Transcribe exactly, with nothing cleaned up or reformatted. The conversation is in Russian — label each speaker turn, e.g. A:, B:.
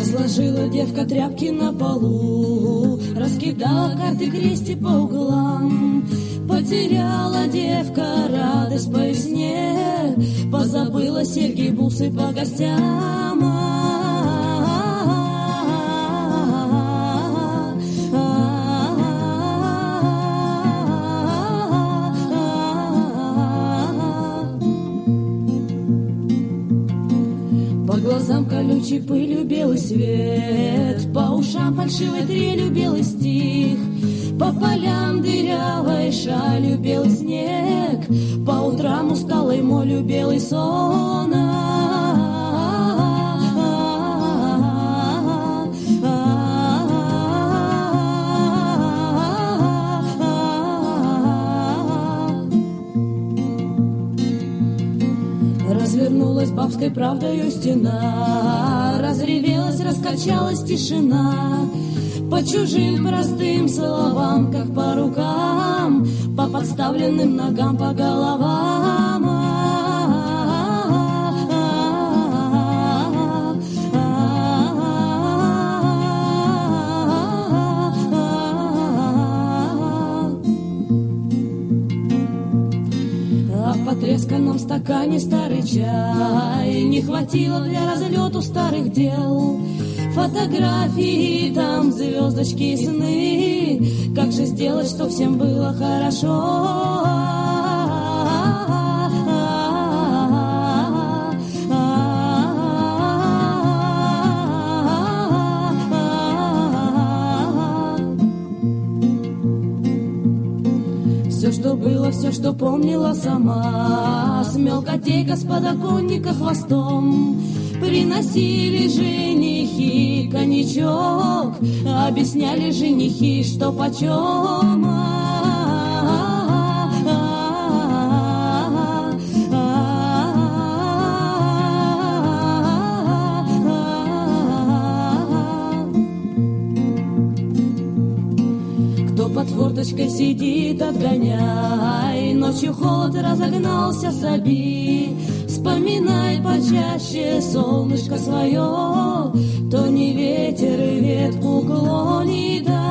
A: Разложила девка тряпки на полу, раскидала карты крести по углам. Потеряла девка радость по весне, позабыла серьги, бусы по гостям. По глазам колючей пылью белый свет, по ушам фальшивой трелью белый стих, по полям дырявой шалью белый снег, по утрам усталой молью белый сон. Развернулась бабской правдою стена, разревелась, раскачалась тишина. По чужим простым словам, как по рукам, по подставленным ногам, по головам. А в потресканном стакане старый чай не хватило для разлету старых дел. Фотографии, там звездочки и сны. Как же сделать, чтоб всем было хорошо? Все, что было, все, что помнила сама, смел котейка с подоконника хвостом. Приносили женихи коньячок, объясняли женихи, что почем. Кто под форточкой сидит, отгоняй, ночью холод разогнался, соби. Вспоминай почаще солнышко свое, то не ветер и ветку клонит.